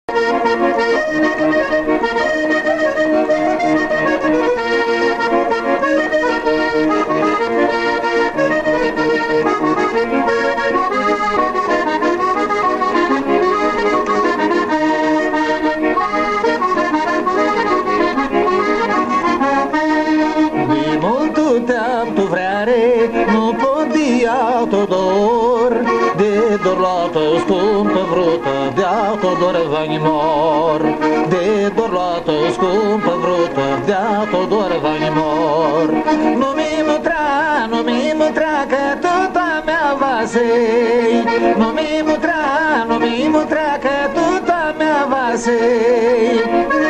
Nu pot de altă dor, de dor luată scumpă vrută, de altă dor va-ni mor. De dor luată scumpă vrută, de altă dor va-ni mor. Nu mi mutra, că tot a mea vasei. Nu mi mutra, că tot a mea vasei.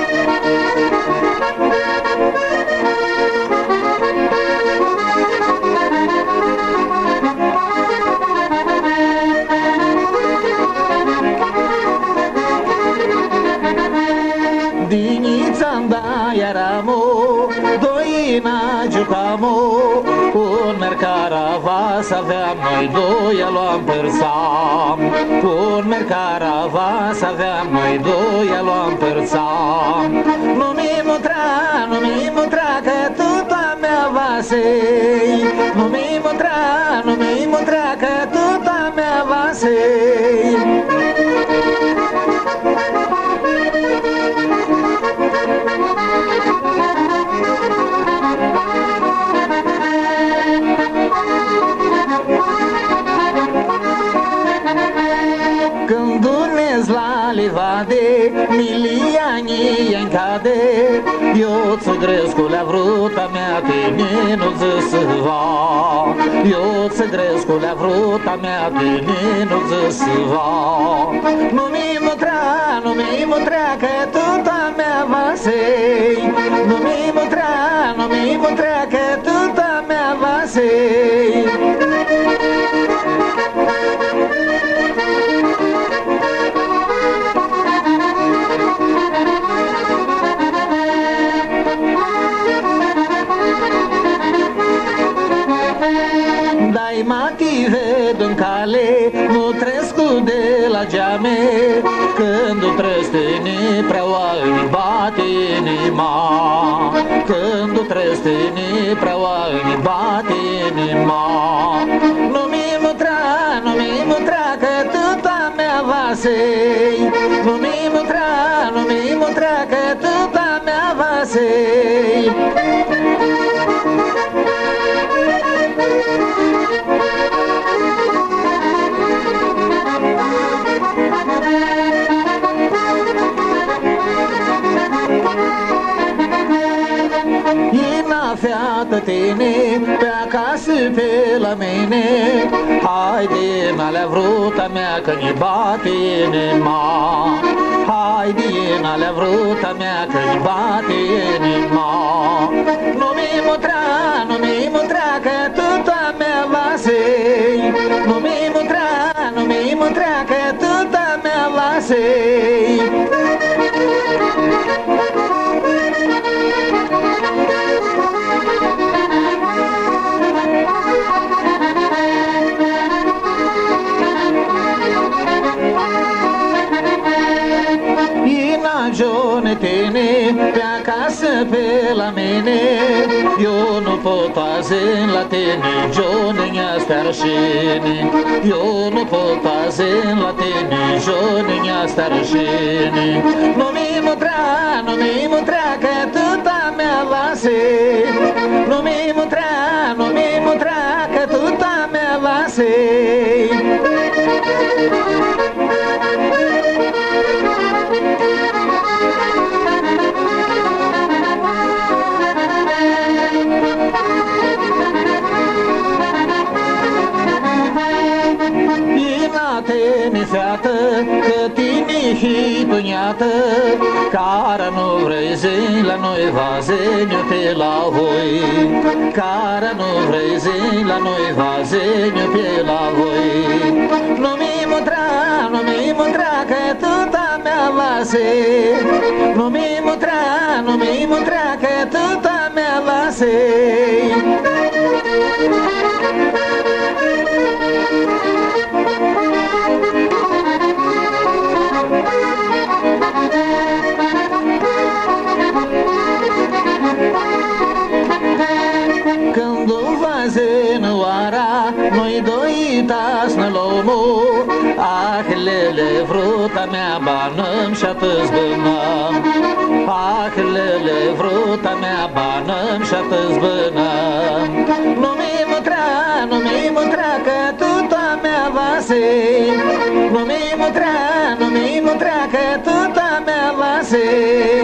Dinița-nda eramu, doina jucamu, un mercaravas aveam noi doi, a luam părsam. Un mercaravas aveam noi doi, a luam părsam. Nu mi mutra, că tot a mea vasei. Nu mi mutra, că tot a mea vasei. Când urmez la livade, milianii în cade, eu-ți grescule-a vruta mea, tine nu zăsăva. Eu-ți grescule-a vruta mea, tine nu zăsăva. Nu mi mutra, că tot a mea vasei. Nu mi mutra, că tot a mea vasei. Dai mati ved în cale, nu trescu de la geame, când o trăstini preoa-i bate inima. Când o trăstini preoa-i bate inima. Nu mi mutra, că tot a mea vasei. Nu mi mutra, că tot a mea vasei. Fiată tine, pe acasă pe la mine. Haide, n-alea vruta mea, că ne bate inima. Haide, n-alea vruta mea, că ne bate inima. Nu mi mutra, că tot a mea vasei. Nu mi mutra, că tot a mea vasei. Tine, pe acasă pe la mine, eu nu pot azi la tine, Johnny-a starșini. Eu nu pot azi la tine, Johnny-a starșini. Nu mi mutra, că tot a mea vasei. Nu mi mutra, că tot a mea vasei. Tine feată, că tine hituniată, cara nu vrei zi la noi vazeniu pe la voi. Cara nu vrei zi la noi vazeniu pe la voi. Nu mi mutra, că tot a mea vasei. Nu mi mutra, că tot a mea vasei. iubitas-nă lomu, ah, lele, vruta mea banăm și-atâți bânăm. Ah, lele, vruta mea banăm și-atâți bânăm. Nu-mi mutrea, că tuta mea vase. Nu-mi mutrea, că tuta mea vase.